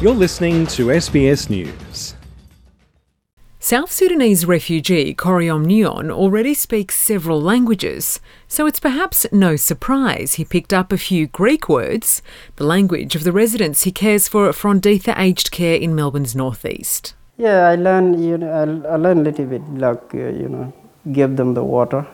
You're listening to SBS News. South Sudanese refugee Koryom Nyon already speaks several languages, so it's perhaps no surprise he picked up a few Greek words, the language of the residents he cares for at Fronditha Aged Care in Melbourne's northeast. Yeah, I learned a little bit, give them the water.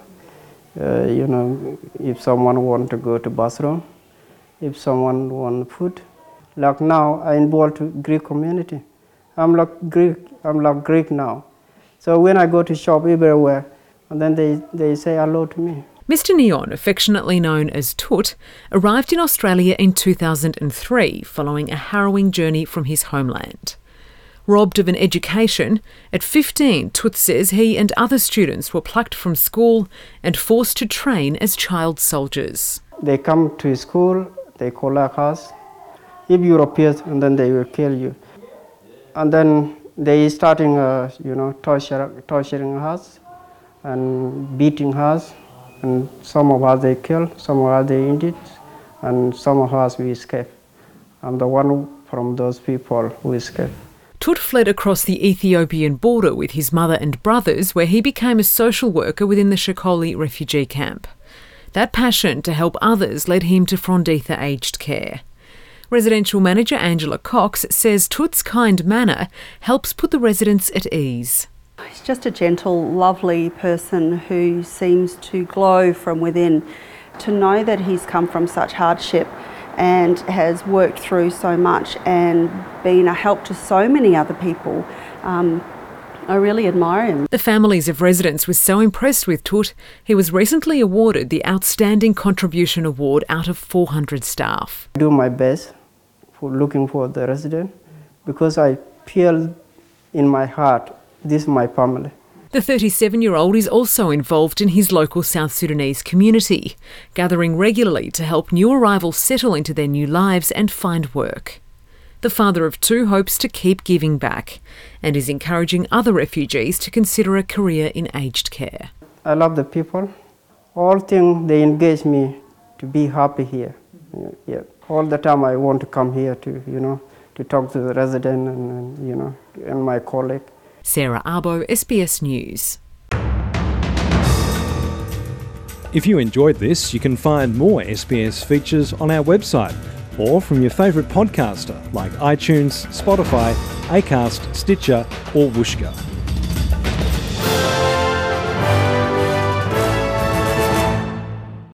If someone want to go to bathroom, if someone want food. Like now, I involved to Greek community. I'm like Greek now. So when I go to shop everywhere, and then they say hello to me. Mr Nyon, affectionately known as Tut, arrived in Australia in 2003 following a harrowing journey from his homeland. Robbed of an education, at 15, Tut says he and other students were plucked from school and forced to train as child soldiers. They come to school, they collect us. If you refuse, and then they will kill you. And then they starting, torturing us and beating us. And some of us they kill, some of us they injured, and some of us we escape. I'm the one from those people who escaped. Tut fled across the Ethiopian border with his mother and brothers, where he became a social worker within the Shakoli refugee camp. That passion to help others led him to Fronditha Aged Care. Residential manager Angela Cox says Tut's kind manner helps put the residents at ease. He's just a gentle, lovely person who seems to glow from within. To know that he's come from such hardship and has worked through so much and been a help to so many other people, I really admire him. The families of residents were so impressed with Tut, he was recently awarded the Outstanding Contribution Award out of 400 staff. I do my best for looking for the resident because I feel in my heart this is my family. The 37-year-old is also involved in his local South Sudanese community, gathering regularly to help new arrivals settle into their new lives and find work. The father of two hopes to keep giving back and is encouraging other refugees to consider a career in aged care. I love the people. All things they engage me to be happy here. Yeah. All the time I want to come here to talk to the resident and my colleague. Sarah Arbo, SBS News. If you enjoyed this, you can find more SBS features on our website or from your favourite podcaster like iTunes, Spotify, Acast, Stitcher or Whooshkaa.